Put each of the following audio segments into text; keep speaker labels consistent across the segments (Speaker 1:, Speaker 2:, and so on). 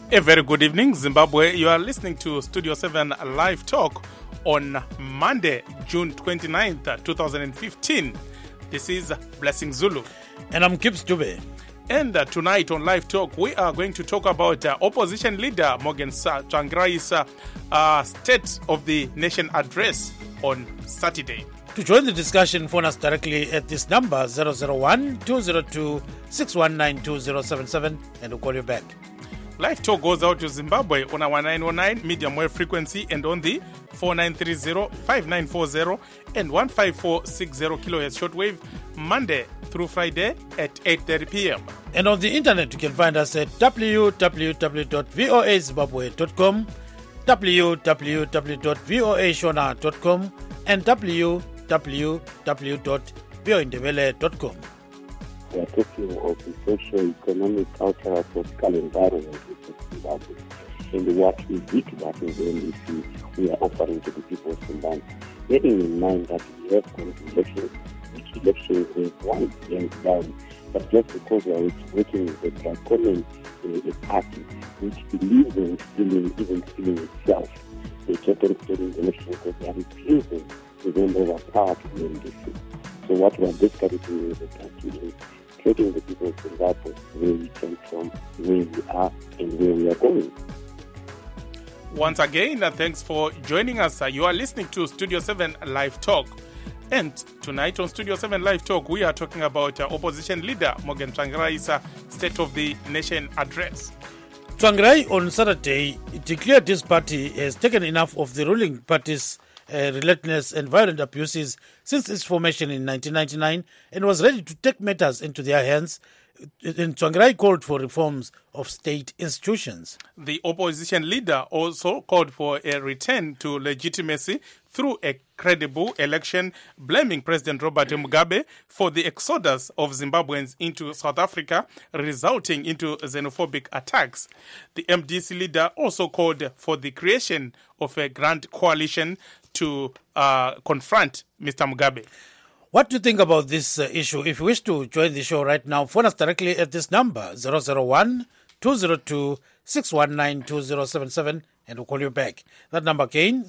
Speaker 1: A very good evening, Zimbabwe. You are listening to Studio 7 Live Talk on Monday, June 29th, 2015. This is Blessing Zulu.
Speaker 2: And I'm Gibbs Dube.
Speaker 1: And tonight on Live Talk, we are going to talk about opposition leader Morgan Tsvangirai's State of the Nation address on Saturday.
Speaker 2: To join the discussion, phone us directly at this number 001-202-619-2077 and we'll call you back.
Speaker 1: Live Talk goes out to Zimbabwe on our 909 medium wave frequency and on the 4930-5940 and 15460 kHz shortwave Monday through Friday at 8:30 p.m.
Speaker 2: And on the internet, you can find us at www.voazimbabwe.com, www.voashona.com, and www.voindebele.com.
Speaker 3: We are talking of the socio-economic, cultural, political environment in Zimbabwe and what is it that in the NDC we are offering to the people of Zimbabwe. Bearing in mind that we have elections, which elections were won and down, but just because we are working with a draconian party which believes in even stealing itself, they kept on stealing the election because they are refusing to hand over power to the NDC. So what we are basically doing is taking the people of Zimbabwe where we came from, where we are, and where we are going.
Speaker 1: Once again, thanks for joining us. You are listening to Studio 7 Live Talk. And tonight on Studio 7 Live Talk, we are talking about opposition leader Morgan Tsvangirai's State of the Nation address.
Speaker 2: Tsvangirai on Saturday declared his party has taken enough of the ruling party's relentless and violent abuses since its formation in 1999 and was ready to take matters into their hands. And Tsvangirai called for reforms of state institutions.
Speaker 1: The opposition leader also called for a return to legitimacy through a credible election, blaming President Robert Mugabe for the exodus of Zimbabweans into South Africa, resulting into xenophobic attacks. The MDC leader also called for the creation of a grand coalition to confront Mr. Mugabe.
Speaker 2: What do you think about this issue? If you wish to join the show right now, phone us directly at this number, 001-202-619-2077, and we'll call you back. That number again,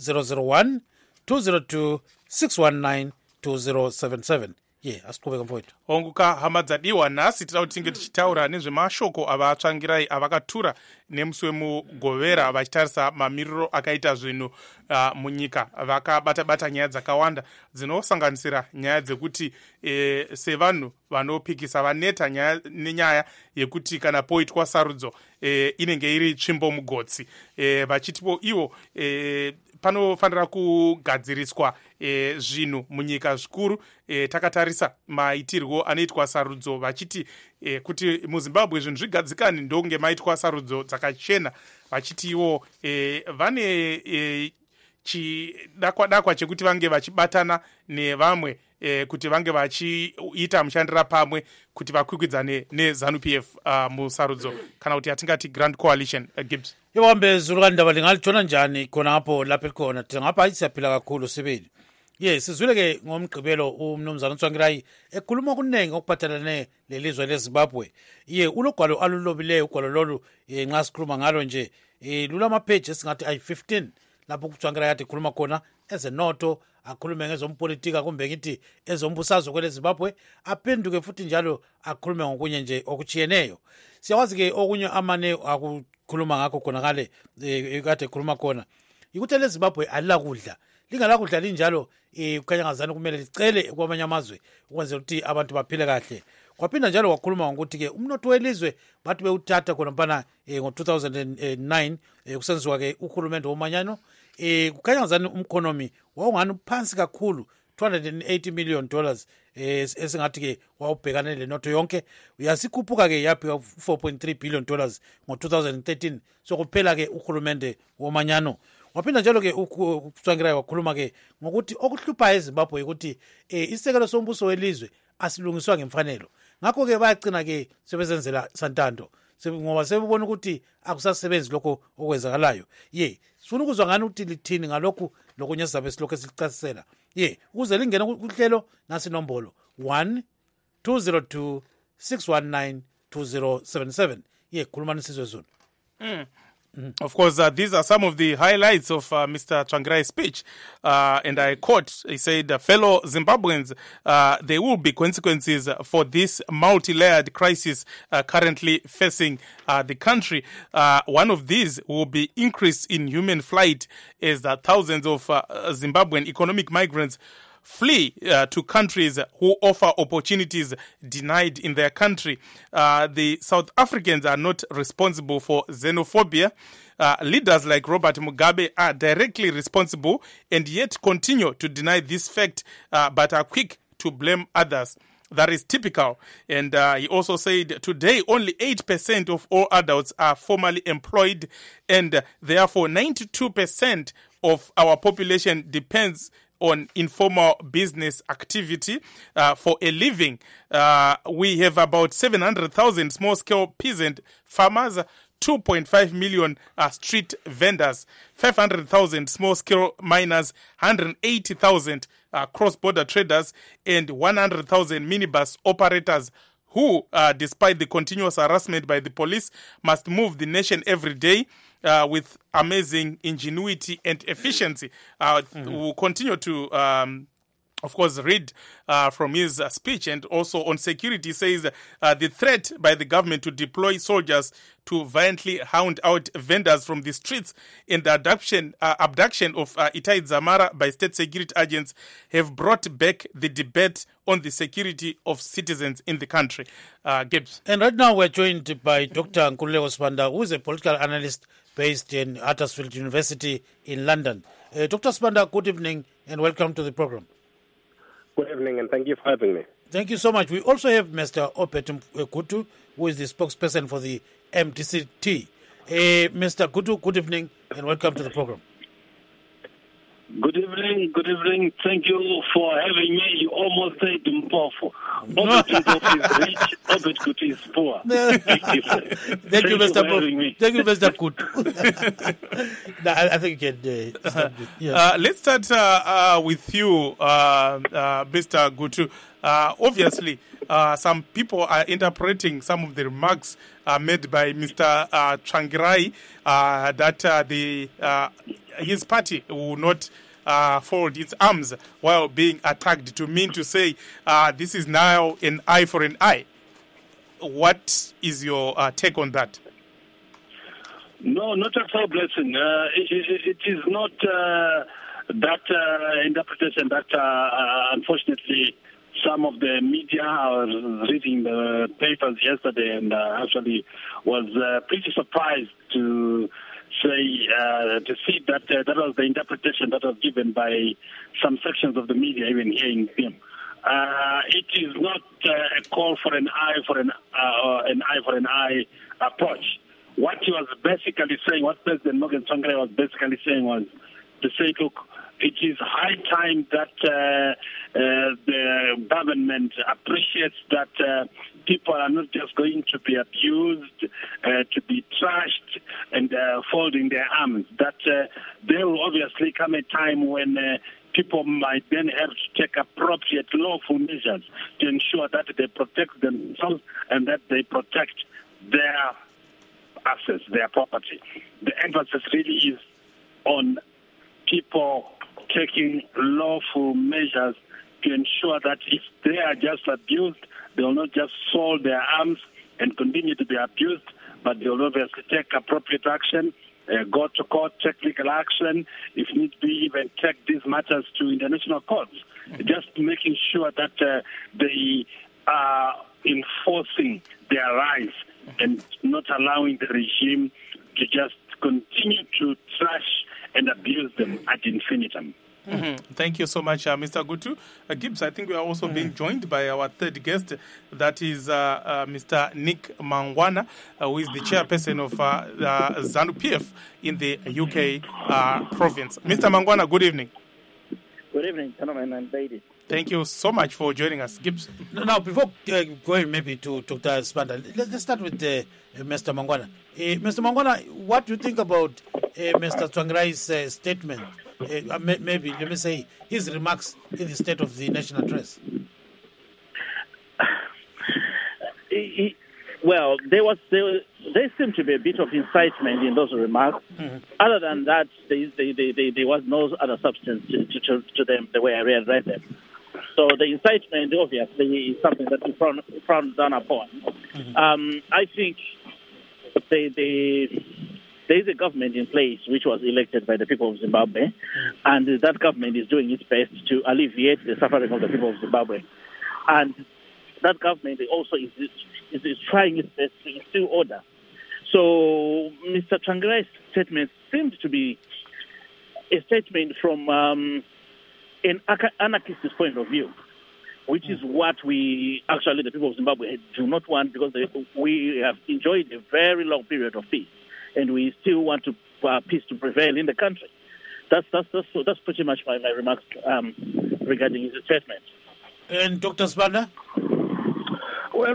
Speaker 2: 001-202-619-2077. Yeah, asiqhubeka mfowethu.
Speaker 1: Onguka hama dzadiwa nasi tira kuti tinge tichitaura nezvemashoko ava Tsvangirai avakatura nemusi wemugovera vachitarisa mamiriro akaita zvinhu munyika. Vakabata nyaya dzakawanda dzinosanganisira nyaya dzekuti sevanhu vanopikisa vaneta nenyaya yekuti kana poitwa sarudzo inenge iri tsvimbo mugotsi. Vachitipo ivo panofanira kugadziriswa zvinhu munyika zvikuru. Takatarisa maitirwo anoitwa sarudzo vachiti kuti muZimbabwe zvinhu zvigadzikane ndonge maitwa sarudzo dzakachena. Vachiti ivo vane chidakwa chekuti vange vachibatana nevamwe kuti vange vachiita mushandira pamwe kuti vakwikwidzane neZANU-PF musarudzo kana kuti atingati Grand Coalition. Gibbs
Speaker 2: iwambe zulu ndaba lingalitshona njani khona apho lapha elikhona ngapha siyaphila kakhulu sibili. Yes, sizwile ngomgqibelo umnumzana Tsvangirai ekhuluma kunenge okuphathelane lelizwe leZimbabwe. Ulogwalo alulobileyo ugwalo lolu nxa sikhuluma ngalo nje lulama page esingathi ayi-15 lapho Tsvangirai athi khuluma khona ezenotho, akhulume ngezompolitika kumbe ngithi ezombusazwe kwele Zimbabwe, aphenduke futhi njalo akhulume ngokunye nje okuchiyeneyo. Siyawazi ke okunye amane akukhuluma ngakho khona kale ekade ekhuluma khona ikuthi le Zimbabwe alilakudla, lingalakudla linjalo kukhanya ngazani kumele licele kwamanye amazwe ukwenzela ukuthi abantu baphile kahle. Kwaphinda njalo wakhuluma ngokuthi ke umnotho welizwe bathi bewuthatha khona mpana ngo-2009 kusenziwa ke uhulumende womanyano. Kukhanya ngazani umkhonomi wawungani phansi kakhulu, $280 million esingathi ke wawubhekane lenotho yonke. Yasikhuphuka ke yaphi $4.3 billion ngo-2013 sokuphela ke uhulumende womanyano. Waphinda njalo ke uTsvangirai wakhuluma ke ngokuthi okuhlupha eZimbabwe ukuthi isekelo sombuso welizwe asilungiswa ngemfanelo. Ngakho ke bayagcina ke sebezenzela santando ngoba sebebona ukuthi akusasebenzi lokho okwenzakalayo. Sifuna ukuzwa ngani ukuthi lithini ngalokhu lokunye sizabe silokho esichasisela. Ukuze lingene kuhlelo nasi nombolo 1-202-619-2077. Khuluma nisizwe zona.
Speaker 1: Of course, these are some of the highlights of Mr. Tsvangirai's speech. And I quote, he said, fellow Zimbabweans, there will be consequences for this multi-layered crisis currently facing the country. One of these will be increase in human flight as thousands of Zimbabwean economic migrants flee to countries who offer opportunities denied in their country. The South Africans are not responsible for xenophobia. Leaders like Robert Mugabe are directly responsible and yet continue to deny this fact, but are quick to blame others. That is typical. And he also said, today only 8% of all adults are formally employed, and therefore 92% of our population depends on informal business activity for a living. We have about 700,000 small-scale peasant farmers, 2.5 million street vendors, 500,000 small-scale miners, 180,000 cross-border traders, and 100,000 minibus operators who, despite the continuous harassment by the police, must move the nation every day with amazing ingenuity and efficiency. We'll continue to, of course, read from his speech. And also on security, says the threat by the government to deploy soldiers to violently hound out vendors from the streets and the abduction of Itai Dzamara by state security agents have brought back the debate on the security of citizens in the country. Gibbs.
Speaker 2: And right now we're joined by Dr. Nkululeko Sibanda, who is a political analyst based in Huddersfield University in London. Dr. Sibanda, good evening and welcome to the program.
Speaker 4: Good evening and thank you for having me.
Speaker 2: Thank you so much. We also have Mr. Opet Gutu, who is the spokesperson for the MDC-T. Mr. Gutu, good evening and welcome to the program.
Speaker 5: Good evening. Thank you for having me. You almost said Mpofu. Mpofu is rich, Obet Gutu is poor.
Speaker 2: Thank you, Mr. Gutu. No, I think you can...
Speaker 1: yeah. Let's start with you, Mr. Gutu. Obviously, some people are interpreting some of the remarks made by Mr. Tsvangirai that his party will not fold its arms while being attacked, to mean to say this is now an eye for an eye. What is your take on that?
Speaker 5: No, not at all, Blessing. It is not that interpretation that unfortunately some of the media, I was reading the papers yesterday and actually was pretty surprised to see that that was the interpretation that was given by some sections of the media, even here in Pim. It is not a call for an eye for an eye approach. What he was basically saying, what President Morgan Tsvangirai was basically saying was to say, look, it is high time that the government appreciates that people are not just going to be abused, to be trashed and folding their arms. That there will obviously come a time when people might then have to take appropriate lawful measures to ensure that they protect themselves and that they protect their assets, their property. The emphasis really is on people taking lawful measures to ensure that if they are just abused, they will not just fold their arms and continue to be abused, but they will obviously take appropriate action, go to court, take legal action, if need be, even take these matters to international courts. Just making sure that they are enforcing their rights and not allowing the regime to just continue to trash and abuse them ad infinitum.
Speaker 1: Mm-hmm. Thank you so much, Mr. Gutu. Gibbs, I think we are also being joined by our third guest, that is Mr. Nick Mangwana, who is the chairperson of ZANU-PF in the UK province. Mr. Mangwana, good evening.
Speaker 6: Good evening, gentlemen and ladies.
Speaker 1: Thank you so much for joining us. Gibbs.
Speaker 2: Now, before going maybe to Dr. Sibanda, let's start with Mr. Mangwana. Mr. Mangwana, what do you think about Mr. Tsvangirai's statement? Maybe, let me say, his remarks in the State of the National Address.
Speaker 6: Well, there was there seemed to be a bit of incitement in those remarks. Other than that, there was no other substance to them the way I read them. So the incitement, obviously, is something that we frown down upon. I think there is a government in place which was elected by the people of Zimbabwe, and that government is doing its best to alleviate the suffering of the people of Zimbabwe. And that government also is trying its best to instill order. So Mr. Tsvangirai's statement seems to be a statement from an anarchist point of view, which is what we actually, the people of Zimbabwe, do not want, because we have enjoyed a very long period of peace, and we still want peace to prevail in the country. That's pretty much my remarks regarding his statement.
Speaker 2: And Dr. Sibanda?
Speaker 4: Well,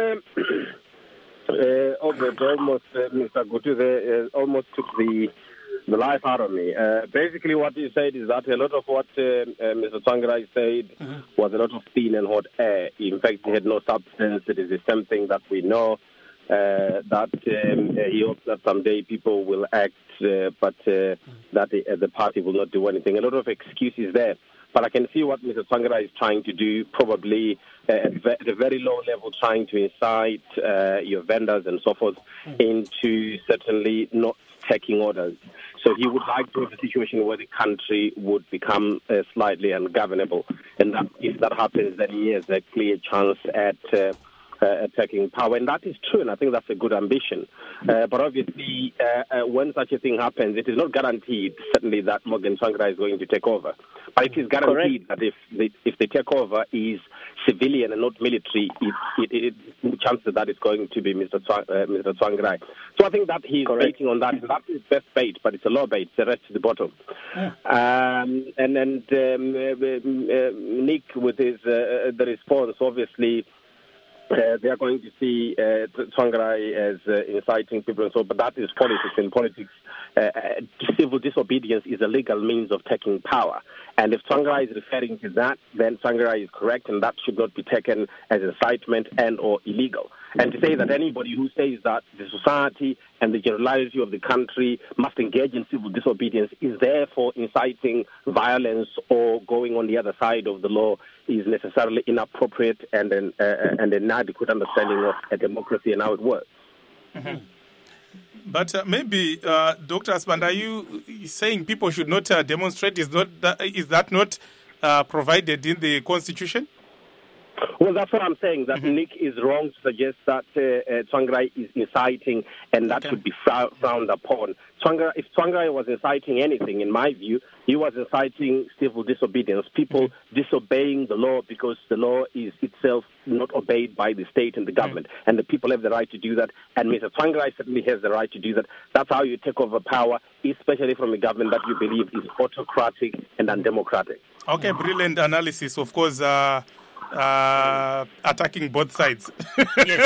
Speaker 4: almost Mr. Gutu almost took the life out of me. Basically, what he said is that a lot of what Mr. Tsvangirai said was a lot of thin and hot air. In fact, he had no substance. It is the same thing that we know, that he hopes that someday people will act, but that the party will not do anything. A lot of excuses there. But I can see what Mr. Tsvangirai is trying to do, probably at a very low level, trying to incite your vendors and so forth into certainly not taking orders. So he would like to have a situation where the country would become slightly ungovernable. And that, if that happens, then he has a clear chance at taking power. And that is true, and I think that's a good ambition. But obviously, when such a thing happens, it is not guaranteed, certainly, that Morgan Tsvangirai is going to take over. But it is guaranteed that if the takeover is civilian and not military, chances that it's going to be Mr. Tsvangirai. So I think that he's baiting on that. That's his best bait, but it's a low bait. The rest is the bottom. And then Nick, with his the response, obviously, they are going to see Tsvangirai as inciting people and so, but that is politics. In politics, civil disobedience is a legal means of taking power. And if Tsvangirai is referring to that, then Tsvangirai is correct, and that should not be taken as incitement and or illegal. And to say that anybody who says that the society and the generality of the country must engage in civil disobedience is therefore inciting violence or going on the other side of the law is necessarily inappropriate and an inadequate understanding of a democracy and how it works.
Speaker 1: But maybe, Dr. Sibanda, are you saying people should not demonstrate? Is that not provided in the Constitution?
Speaker 4: Well, that's what I'm saying, that Nick is wrong to suggest that Tsvangirai is inciting and that should be frowned upon. If Tsvangirai was inciting anything, in my view, he was inciting civil disobedience, people disobeying the law because the law is itself not obeyed by the state and the government, and the people have the right to do that, and Mr. Tsvangirai certainly has the right to do that. That's how you take over power, especially from a government that you believe is autocratic and undemocratic.
Speaker 1: Okay, brilliant analysis. Of course, attacking both sides.
Speaker 2: Yes.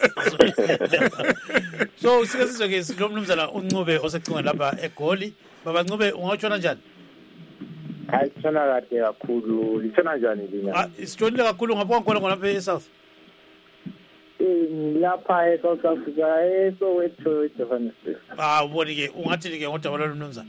Speaker 2: So sikasizwe ke lo mnumzana uNcube osecingwe lapha eGoli. Baba Ncube, ungawutshona njani?
Speaker 7: Hayi sona kade kakhulu. Litshona njani lina?
Speaker 2: Isitshonile kakhulu ngapha ngkhona ngapha eSouth.
Speaker 7: Lapha eSouth Africa Soweto Johannesburg.
Speaker 2: Uboni ke ungathi ke ngodaba lo mnumzana.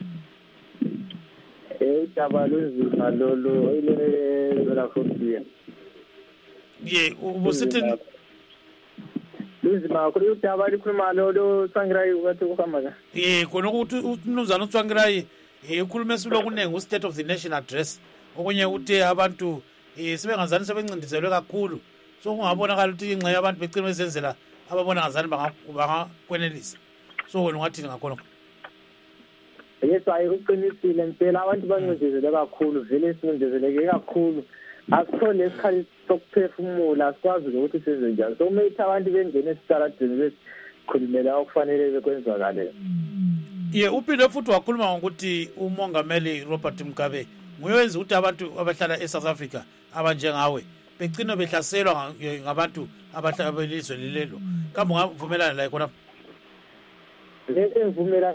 Speaker 7: Udaba lunzima lolu ile la Frontier.
Speaker 2: Ubusithi
Speaker 7: lunzima kakhulu udaba likhuluma lolu Tsvangirai ukathi uhamba ka.
Speaker 2: Khona ukuthi umnumzana uTsvangirai ukhuluma esilo kunenge u-State of the Nation address. Okunye uthi abantu sebengazani sebencindiselwe kakhulu. So kungabonakala ukuthi ingxe yabantu becina bezenzela ababona ngazani bangakwenelisa. So wena ungathini ngakhona?
Speaker 7: Yes, uqinisile impela abantu bancindezele kakhulu, vele sincindezeleke kakhulu. Asithole isikhathi sokuphefumula, asikwazi ukuthi size njani. So kumele abantu bengene esitaradini besikhulumela okufanele bekwenzakale.
Speaker 2: Uphinde futhi wakhuluma ngokuthi umongameli Robert Mugabe nguyenza ukuthi abantu abahlala eSouth Africa abanjengawe begcina behlaselwa ngabantu abahlala belizwe lelo. Kambe ungavumelana la khona?
Speaker 7: Ngivumela.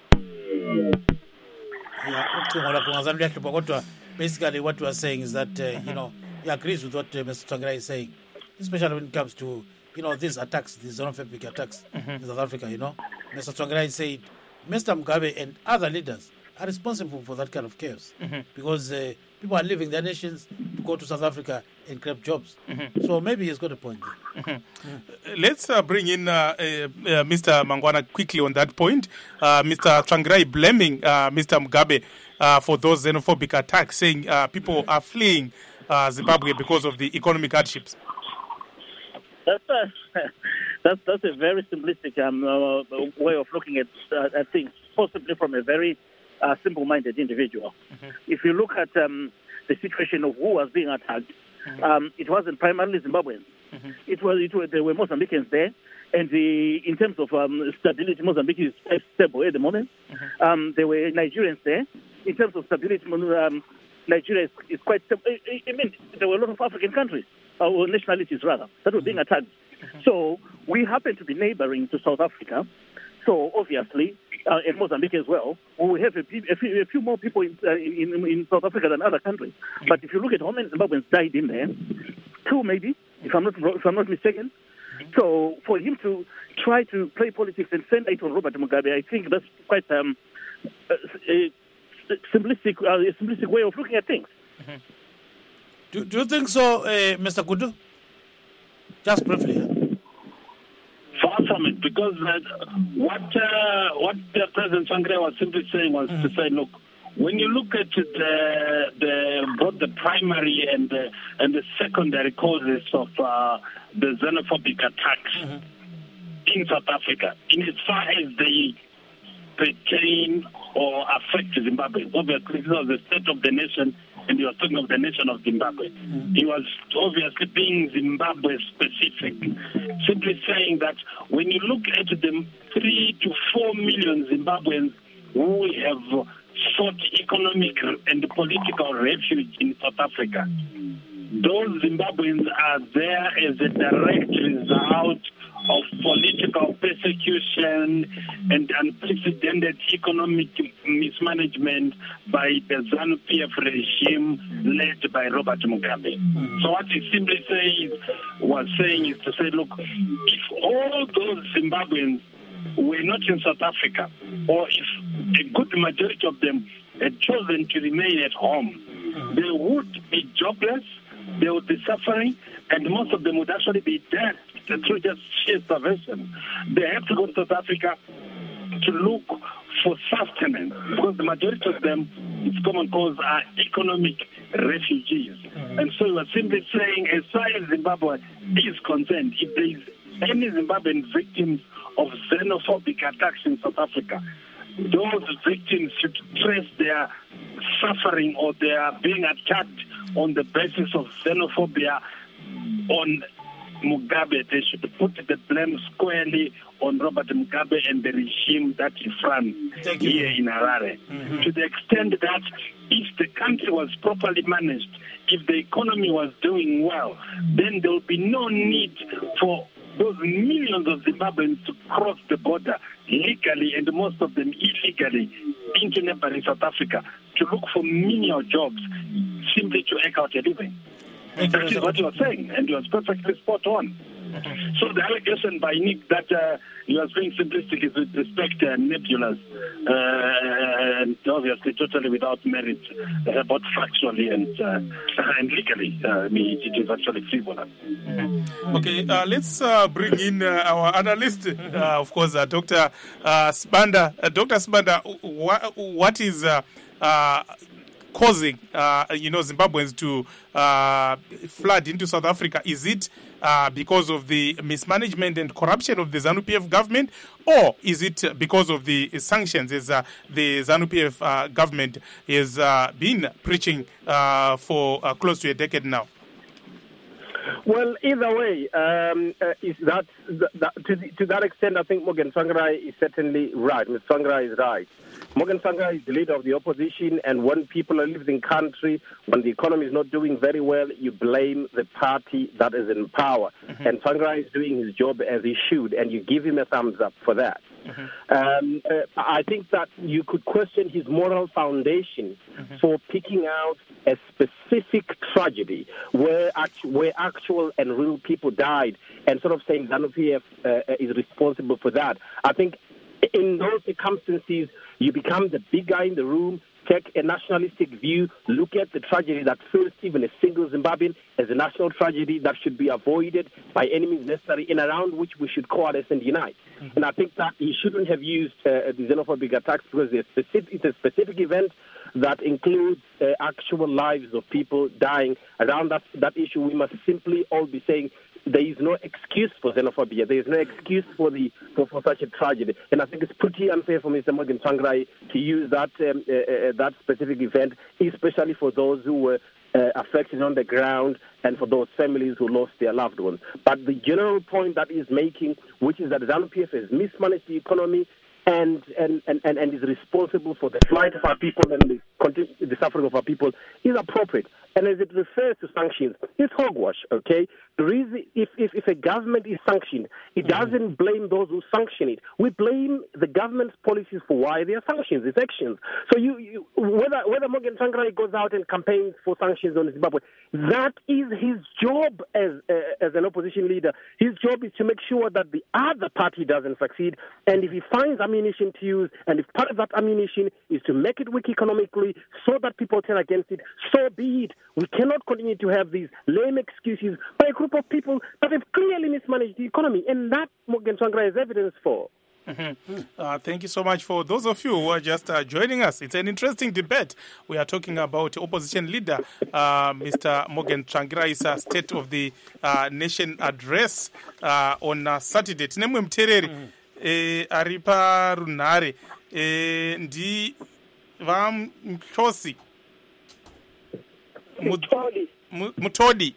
Speaker 2: Basically what we are saying is that he agrees with what Mr. Tsvangirai is saying, especially when it comes to these attacks, these xenophobic attacks in South Africa, Mr. Tsvangirai said Mr. Mugabe and other leaders are responsible for that kind of chaos because people are leaving their nations to go to South Africa and grab jobs. So maybe he's got a point there.
Speaker 1: Let's bring in Mr. Mangwana quickly on that point. Mr. Tsvangirai blaming Mr. Mugabe for those xenophobic attacks, saying people are fleeing Zimbabwe because of the economic hardships.
Speaker 6: That's a very simplistic way of looking at things, possibly from a very simple-minded individual. If you look at the situation of who was being attacked, it wasn't primarily Zimbabweans. There were Mozambicans there, and in terms of stability, Mozambique is stable at the moment. There were Nigerians there. In terms of stability, Nigeria is quite stable. I mean, there were a lot of African countries, or nationalities rather, that were being attacked. So we happen to be neighboring to South Africa. So obviously, and Mozambique as well, we have a few more people in South Africa than other countries. But if you look at how many Zimbabweans died in there, 2 maybe, if I'm not mistaken. So for him to try to play politics and send it on Robert Mugabe, I think that's quite a simplistic way of looking at things.
Speaker 2: Do you think so, Mr. Kudu? Just briefly.
Speaker 5: Far from it, because what President Tsvangirai was simply saying was to say, look, when you look at both the primary and the secondary causes of the xenophobic attacks in South Africa, in as far as they pertain or affect Zimbabwe, obviously this was the state of the nation, and he was talking of the nation of Zimbabwe. He was obviously being Zimbabwe specific, simply saying that when you look at the 3 to 4 million Zimbabweans who have sought economic and political refuge in South Africa, those Zimbabweans are there as a direct result of political persecution and unprecedented economic mismanagement by the ZANU-PF regime led by Robert Mugabe. So what he simply was saying is to say, look, if all those Zimbabweans were not in South Africa, or if a good majority of them had chosen to remain at home, they would be jobless, they would be suffering, and most of them would actually be dead through just sheer starvation. They have to go to South Africa to look for sustenance, because the majority of them, its common cause, are economic refugees. And so we are simply saying, as far as Zimbabwe is concerned, if there is any Zimbabwean victims of xenophobic attacks in South Africa, those victims should trace their suffering or their being attacked on the basis of xenophobia on Mugabe. They should put the blame squarely on Robert Mugabe and the regime that he runs here in Harare. To the extent that if the country was properly managed, if the economy was doing well, then there would be no need for those millions of Zimbabweans to cross the border legally and most of them illegally into neighboring South Africa to look for menial jobs simply to eke out a living. That is what he was saying, and he was perfectly spot on. So the allegation by Nick that he was being simplistic is with respect nebulous and obviously totally without merit, both factually and legally. It is actually frivolous.
Speaker 1: Okay, let's bring in our analyst, of course, Dr. Sibanda. Dr. Sibanda, what is causing, Zimbabweans to flood into South Africa? Is it because of the mismanagement and corruption of the ZANU-PF government, or is it because of the sanctions as the ZANU-PF government has been preaching for close to a decade now?
Speaker 4: Well, either way, to that extent, I think Morgan Tsvangirai is certainly right. Mr. Tsvangirai is right. Morgan Tsvangirai is the leader of the opposition, and when people are leaving the country, when the economy is not doing very well, you blame the party that is in power. And Tsvangirai is doing his job as he should, and you give him a thumbs up for that. I think that you could question his moral foundation for picking out a specific tragedy where actual and real people died and sort of saying ZANU-PF is responsible for that. I think in those circumstances, you become the big guy in the room, take a nationalistic view, look at the tragedy that fails even a single Zimbabwean as a national tragedy that should be avoided by any means necessary and around which we should coalesce and unite. And I think that he shouldn't have used the xenophobic attacks because it's a specific event that includes actual lives of people dying. Around that issue, we must simply all be saying there is no excuse for xenophobia. There is no excuse for such a tragedy. And I think it's pretty unfair for Mr. Morgan Tsvangirai to use that specific event, especially for those who were affected on the ground and for those families who lost their loved ones. But the general point that he's making, which is that ZANU-PF has mismanaged the economy and is responsible for the flight of our people and the suffering of our people, is appropriate. And as it refers to sanctions, it's hogwash, okay? If a government is sanctioned, it doesn't blame those who sanction it. We blame the government's policies for why they are sanctions, its actions. So whether Morgan Tsvangirai goes out and campaigns for sanctions on Zimbabwe, that is his job as an opposition leader. His job is to make sure that the other party doesn't succeed. And if he finds ammunition to use, and if part of that ammunition is to make it weak economically so that people turn against it, so be it. We cannot continue to have these lame excuses by a group of people that have clearly mismanaged the economy, and that Morgan Tsvangirai has evidence for.
Speaker 1: Thank you so much for those of you who are just joining us. It's an interesting debate. We are talking about opposition leader Mr. Morgan Tsvangirai's State of the Nation address on Saturday. Tinemwe mtereri ari parunhare ndi vamhlosi Mutodi.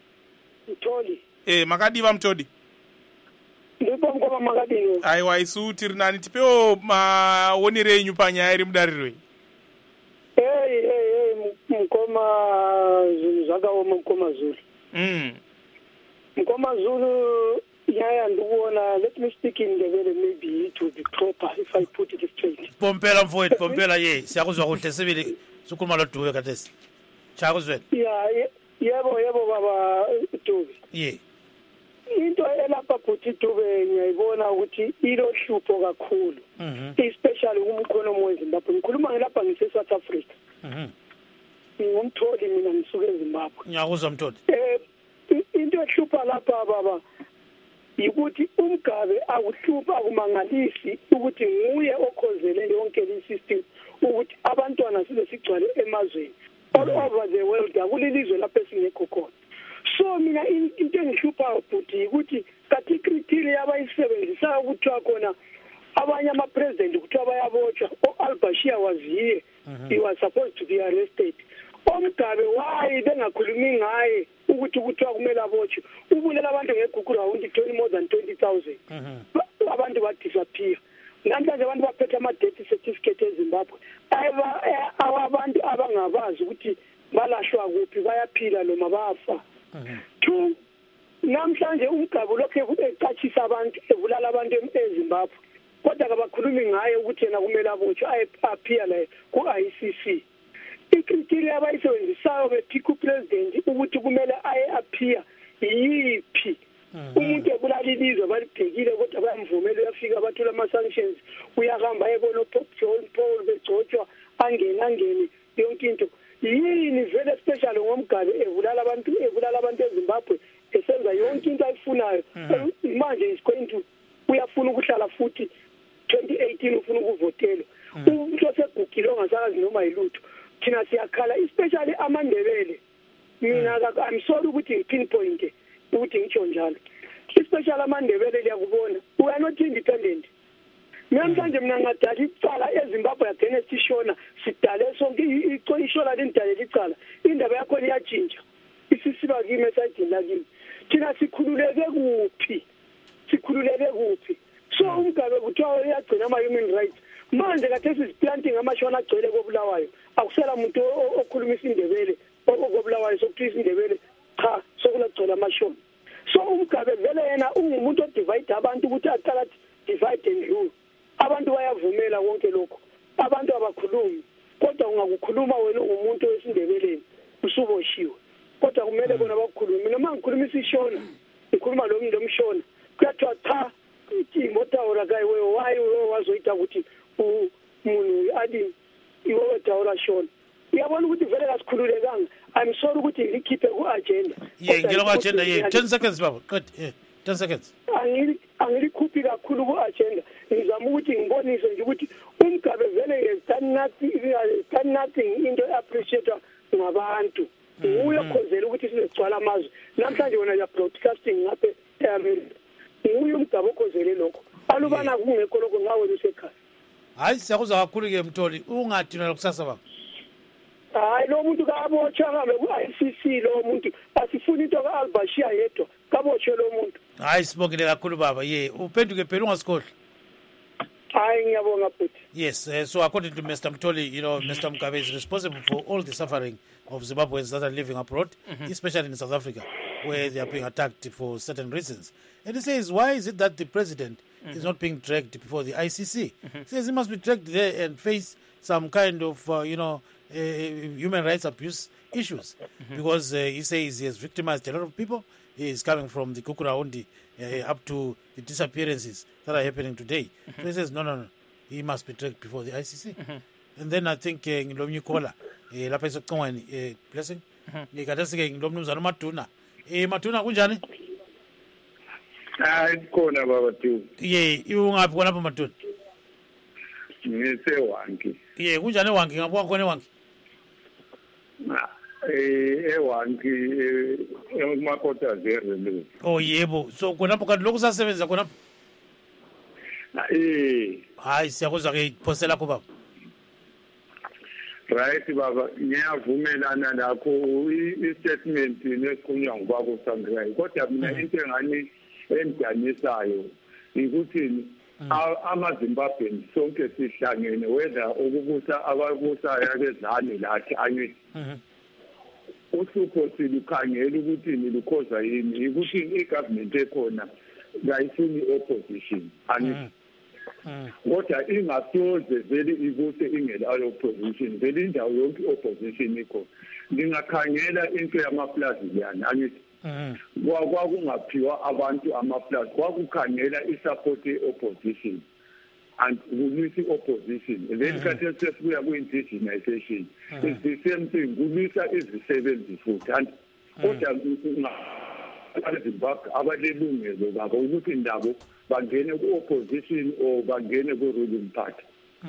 Speaker 1: Makadiva Mutodi.
Speaker 8: Ndipo mkoma makadiva.
Speaker 1: Aiwa isu tiri nani tipewo maonere enyu panyaya iri mudariro.
Speaker 8: Mkoma zulu zvakaoma mkoma zulu. Mkoma zulu nyaya ndikuona, let me speak in the way maybe it will be proper if I put it straight.
Speaker 2: Pompela mfowethu, pompela ye. Siyakuzwa kuhle sibili sukhuluma loduwe kathesi. Chakuzwela.
Speaker 8: Yebo baba Dube.
Speaker 2: Yeah.
Speaker 8: Into elapha futhi Dube ngiyayibona ukuthi ilohlupho kakhulu. Especially kumkhonomo weZimbabwe. Ngikhuluma ngelapha ngise South Africa. Ngumtholi mina ngisuke eZimbabwe.
Speaker 2: Ngiyakuzwa Mtholi.
Speaker 8: Into ehlupha lapha baba ukuthi uMgabe akuhlupha akumangalisi ukuthi nguye okhozele yonke le system ukuthi abantwana size sigcwale emazweni. All over the world akulilizwe lapho esingekho khona. So mina into engihlupha futhi ukuthi kathi criteria abayisebenzisayo ukuthiwa khona abanye ama-president kuthiwa bayabotshwa. Al-Bashir was here. He was supposed to be arrested. Omgabe why bengakhulumi ngaye ukuthi kuthiwa kumele abotshwe. Ubulela abantu ngegugula ukuthi more than 20,000. Abantu badisappear. Namhlanje abantu baphethe ama-death certificate eZimbabwe. Abantu abangabazi ukuthi balahlwa kuphi bayaphila noma bafa. Two, namhlanje uMgabe lokho ecatshisa abantu ebulala abantu eZimbabwe. Kodwa kabakhulumi ngaye ukuthi yena kumele abotshwe appear la ku-ICC. Ikriteria abayisebenzisayo bephika upresident ukuthi kumele appear yiphi. Umuntu ebulala ilizwe balibhekile kodwa bayamvumela uyafika bathula ama-sanctions uyahamba ebona uPope John Paul begcotshwa angene yonke into. Yini vele special ngoMgabe evulala abantu eZimbabwe esenza yonke into ayifunayo. Manje is going to uyafuna ukuhlala futhi 2018 ufuna ukuvotela. Umuntu osegugile ongasakazi noma yilutho. Thina siyakhala especially amaNdebele. Mina I'm sorry ukuthi ngipinpoint ukuthi ngitsho njalo. Especially amaNdebele liyakubona. We are not independent. Namhlanje mina ngadala icala eZimbabwe yagcina sishona sidale sonke ishona lendalela icala indaba yakho iyatshintsha isisiba kimi esayidini lakini thina sikhululeke kuphi so uMgabe kuthiwa uyagcina ama-human rights manje kathesi siplanting amashona agcwele kobulawayo akusela muntu okhuluma isindebele okobulawayo sokuthi isindebele cha sokulagcwele amashona so uMgabe vele yena ungumuntu odivide abantu ukuthi aqala divide and rule. ukuvumela konke lokho abantu abakhulumi kodwa ungakukhuluma wena umuntu wesindebeleni usuboshiwe kodwa kumele bona bakukhulume noma ngikhuluma isishona ngikhuluma lomshona kuyathiwa cha imotawula kayi wayi wazoyita ukuthi umuntu adi iwe wetawula shona uyabona ukuthi vele kasikhululekanga I'm sorry ukuthi ngikhiphe ku-agenda
Speaker 2: ngilo ku-agenda 10 seconds baba qed 10 seconds
Speaker 8: angilikhuphi kakhulu ku-agenda ngizama ukuthi ngibonise nje ukuthi umgabe vele has done nothing into e-appreciatwa ngabantu nguye okhonzela ukuthi sizegcwala amazwe namhlanje wena ya-broadcasting ngaphe e-America nguye umgabe okhonzele lokho alubana kungekho lokho ngawe lusekhaya
Speaker 2: hayi siyakuzwa kakhulu-ke Mtholi ungadinela kusasa baba
Speaker 8: hayi lo muntu kabotshwa ngabe ku-ICC lo muntu asifuni into ka-Albashir yedwa kabotshwe lo muntu
Speaker 2: hayi sibongile kakhulu baba uphenduke phela ungasikhohlwa
Speaker 8: hayi ngiyabonga futhi
Speaker 2: yes so according to Mr. Mtholi Mr. Mugabe is responsible for all the suffering of Zimbabweans that are living abroad, especially in South Africa where they are being attacked for certain reasons. And he says, why is it that the president is not being dragged before the ICC? He says he must be dragged there and face some kind of human rights abuse issues because he says he has victimized a lot of people. He is coming from the Kukuraundi up to the disappearances that are happening today. So he says, no, he must be dragged before the ICC. And then I think ngilomnye caller lapha esocongweni blessing ngikadasike ngilomnumzana Matuna Matuna kunjani
Speaker 9: hayi khona baba tu
Speaker 2: ungaphi khona lapha Matuna
Speaker 9: ngisewangi
Speaker 2: kunjani ewangi ngabuka khona ewangi
Speaker 9: ewangi emakota zero
Speaker 2: yebo so khonapho kanti lokhu sasebenza khonapho hayi siyakuzwa ke iphosela lakho baba
Speaker 9: right baba ngiyavumelana lakho i-statement nesiqunywa ngubaba uSangrai kodwa mina into engani endanisayo ukuthi amaZimbabweans sonke sihlangene whether ukubusa ababusayo akezani lathi anyithi uhlupho silukhangela ukuthi nilukhoza yini ukuthi i-government ekhona kayifuni opposition anyithi kodwa ingasoze vele ibuse ingelayo opposition vele indawo yonke opposition ikho lingakhangela into yamaplazi yana angithi kwakungaphiwa abantu amaplazi kwakukhangela isupport ye-opposition and kulwisa i-opposition then khathesi sesibuya ku-indigenization it's the same thing kulwisa izisebenzi futhi and kodwa abaZimbabwe abalelungelo babo ukuthi ndabo bangene ku-opposition or bangene ku-ruling party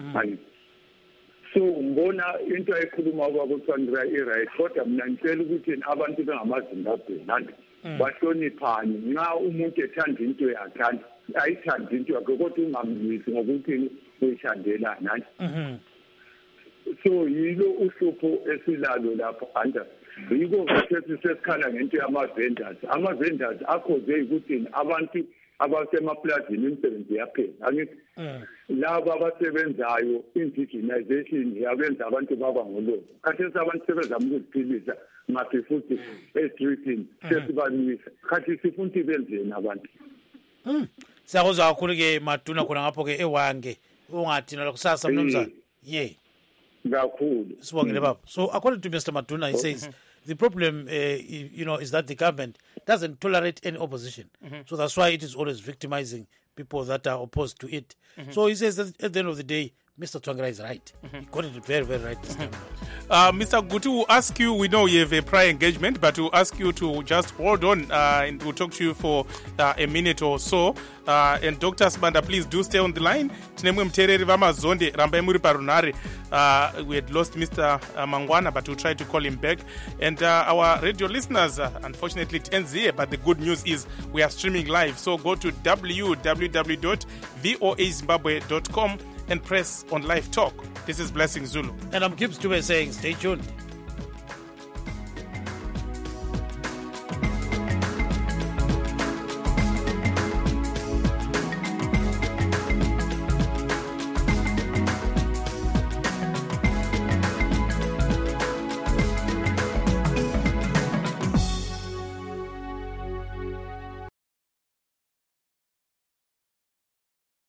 Speaker 9: so ngibona into ayikhuluma kwakuSangrai i-right kodwa mina ngicela ukuthi abantu bengamaZimbabwe nanti bahloniphane nxa umuntu ethanda into yakhe ayithanda into yakhe kodwa ungamlwisi ngokuthi uyithandelani nanti so yilo uhlupho esilalo lapho anda yiko khathesi sesikhala ngento ama-vendors akhoze ukuthi abantu abasemaplazini imisebenzi yaphela angithi laba abasebenzayo indigenization yabenza abantu baba ngoloko khathesi abantu sebezama ukuziphilisa ngaphi futhi e-streetini sesibalwisa khathi sifuna ukuthi benzeni abantu
Speaker 2: siyakuzwa kakhulu-ke Matuna khona ngapho-ke ewange ungathina lakusasa mnumzana
Speaker 9: kakhulu
Speaker 2: sibongile baba so according to Mr. Matuna he says the problem is that the government doesn't tolerate any opposition so that's why it is always victimizing people that are opposed to it so he says that at the end of the day Mr. Tsvangirai is right. He got it very, very right this time.
Speaker 1: Mr. Guti, we'll ask you, we know you have a prior engagement, but we'll ask you to just hold on and we'll talk to you for a minute or so. And Dr. Sibanda, please do stay on the line. Tinemwe mtereri vamazonde rambai muri parunare. We had lost Mr. Mangwana, but we'll try to call him back. And our radio listeners, unfortunately it ends here, but the good news is we are streaming live. So go to www.voazimbabwe.com and press on live talk. This is Blessing Zulu.
Speaker 2: And I'm Gibbs Dube saying stay tuned.